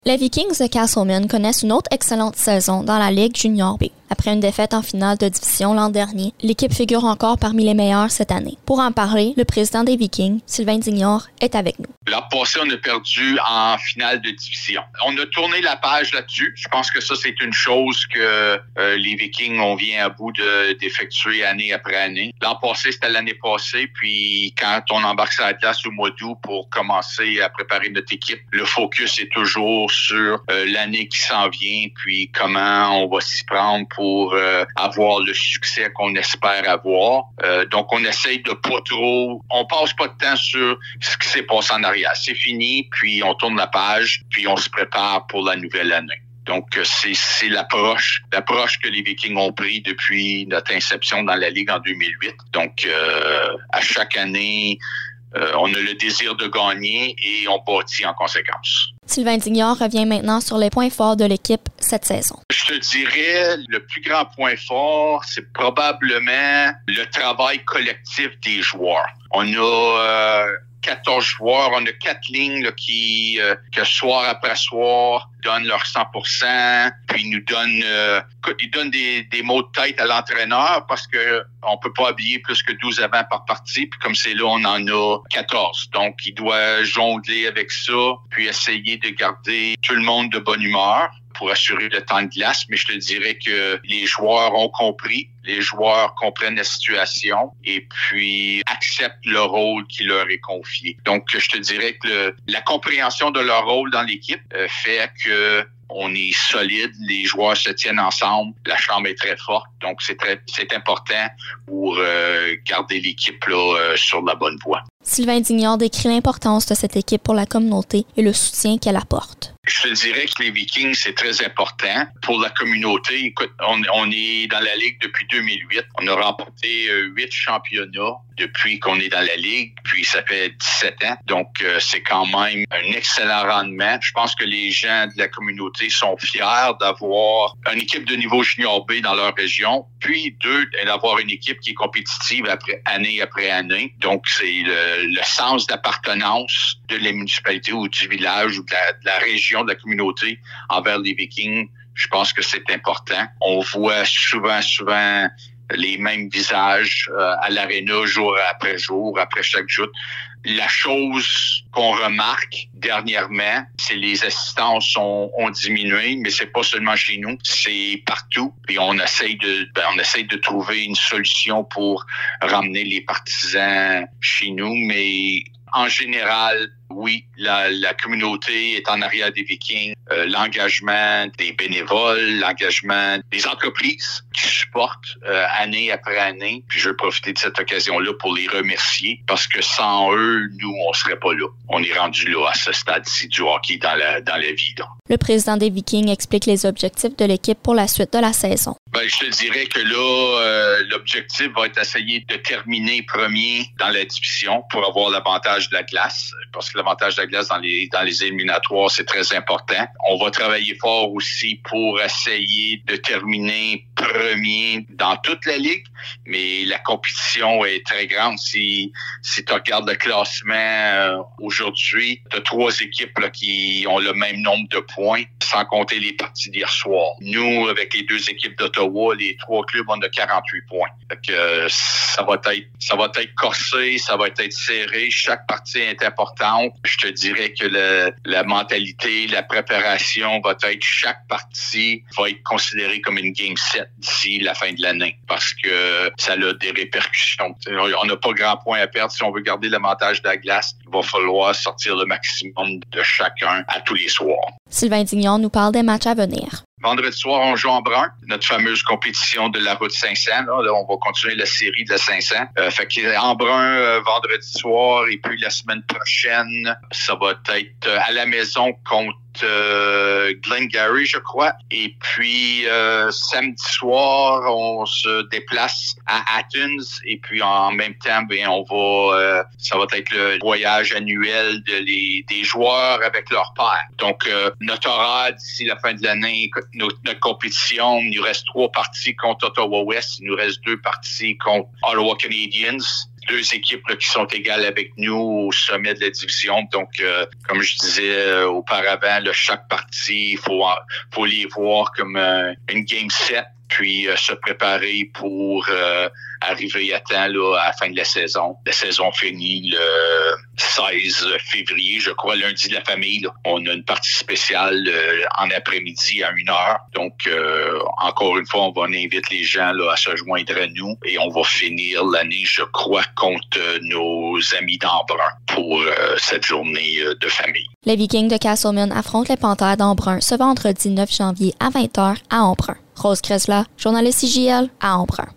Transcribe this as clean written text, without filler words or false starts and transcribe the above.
Les Vikings de Castleman connaissent une autre excellente saison dans la Ligue Junior B. Après une défaite en finale de division l'an dernier, l'équipe figure encore parmi les meilleures cette année. Pour en parler, le président des Vikings, Sylvain Dignard, est avec nous. L'an passé, on a perdu en finale de division. On a tourné la page là-dessus. Je pense que ça, c'est une chose que les Vikings, on vient à bout d'effectuer année après année. L'an passé, c'était l'année passée. Puis quand on embarque sur la glace au mois d'août pour commencer à préparer notre équipe, le focus est toujours sur l'année qui s'en vient, puis comment on va s'y prendre pour avoir le succès qu'on espère avoir. Donc, on essaye de pas trop... On passe pas de temps sur ce qui s'est passé en arrière. C'est fini, puis on tourne la page, puis on se prépare pour la nouvelle année. Donc, c'est l'approche que les Vikings ont pris depuis notre inception dans la Ligue en 2008. Donc, à chaque année... on a le désir de gagner et on bâtit en conséquence. Sylvain Dignard revient maintenant sur les points forts de l'équipe cette saison. Je te dirais, le plus grand point fort, c'est probablement le travail collectif des joueurs. On a 14 joueurs, on a 4 lignes là, qui, que soir après soir, donnent leur 100%, puis nous donnent, ils donnent des mots de tête à l'entraîneur parce que on peut pas habiller plus que 12 avants par partie, puis comme c'est là, on en a 14. Donc, il doit jongler avec ça, puis essayer de garder tout le monde de bonne humeur pour assurer le temps de glace, mais je te dirais que les joueurs ont compris, les joueurs comprennent la situation et puis acceptent le rôle qui leur est confié. Donc, je te dirais que la compréhension de leur rôle dans l'équipe fait que on est solide, les joueurs se tiennent ensemble, la chambre est très forte, donc c'est important pour garder l'équipe là sur la bonne voie. Sylvain Dignard décrit l'importance de cette équipe pour la communauté et le soutien qu'elle apporte. Je te dirais que les Vikings, c'est très important pour la communauté. Écoute, on est dans la Ligue depuis 2008. On a remporté 8 championnats depuis qu'on est dans la Ligue, puis ça fait 17 ans. Donc, c'est quand même un excellent rendement. Je pense que les gens de la communauté sont fiers d'avoir une équipe de niveau junior B dans leur région, puis d'avoir une équipe qui est compétitive année après année. Donc, c'est le sens d'appartenance de la municipalité ou du village ou de la région, de la communauté envers les Vikings. Je pense que c'est important. On voit souvent les mêmes visages à l'aréna jour après chaque joute. La chose qu'on remarque dernièrement, c'est les assistances ont diminué, mais c'est pas seulement chez nous, c'est partout. Puis on essaye de trouver une solution pour ramener les partisans chez nous, mais en général, oui, la communauté est en arrière des Vikings. L'engagement des bénévoles, l'engagement des entreprises qui supportent année après année. Puis je veux profiter de cette occasion-là pour les remercier parce que sans eux, nous, on serait pas là. On est rendu là à ce stade-ci du hockey dans la vie. Là. Le président des Vikings explique les objectifs de l'équipe pour la suite de la saison. Ben, je te dirais que là, l'objectif va être d'essayer de terminer premier dans la division pour avoir l'avantage de la glace. Parce que l'avantage de la glace dans les éliminatoires, c'est très important. On va travailler fort aussi pour essayer de terminer premier dans toute la ligue, mais la compétition est très grande. Si tu regardes le classement aujourd'hui, tu as 3 équipes là, qui ont le même nombre de points, sans compter les parties d'hier soir. Nous, avec les 2 équipes d'Ottawa, les 3 clubs, on a 48 points. Fait que ça va être corsé, ça va être serré. Chaque partie est importante. Je te dirais que la mentalité, la préparation va être chaque partie va être considérée comme une game set d'ici la fin de l'année parce que ça a des répercussions. On n'a pas grand point à perdre si on veut garder l'avantage de la glace. Il va falloir sortir le maximum de chacun à tous les soirs. Sylvain Dignard nous parle des matchs à venir. Vendredi soir, on joue en brun, notre fameuse compétition de la route 500. Là, on va continuer la série de la 500. Fait que en brun, vendredi soir, et puis la semaine prochaine, ça va être à la maison contre Glengarry, je crois. Et puis samedi soir, on se déplace à Athens. Et puis en même temps, on va, ça va être le voyage annuel des joueurs avec leur père. Donc notre horaire d'ici la fin de l'année, notre compétition, il nous reste 3 parties contre Ottawa West, il nous reste 2 parties contre Ottawa Canadiens. deux équipes là, qui sont égales avec nous au sommet de la division. Donc, comme je disais auparavant, là, chaque partie, faut les voir comme une game set, puis se préparer pour arriver à temps là, à la fin de la saison. La saison finit le 16 février, je crois, lundi de la famille. Là. On a une partie spéciale en après-midi à 1h. Donc, encore une fois, on invite les gens là, à se joindre à nous et on va finir l'année, je crois, contre nos amis d'Embrun pour cette journée de famille. Les Vikings de Castleman affrontent les Panthères d'Embrun ce vendredi 9 janvier à 20h à Embrun. Rose Cresla, journaliste CJL à Embrun.